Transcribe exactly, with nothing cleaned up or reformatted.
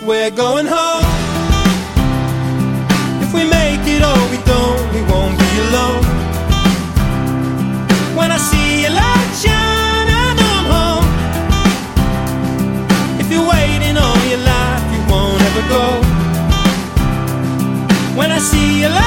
we're going home. If we make it or we don't, we won't be alone. When I see your light shine, I know I'm home. If you're waiting all your life, you won't ever go. When I see your light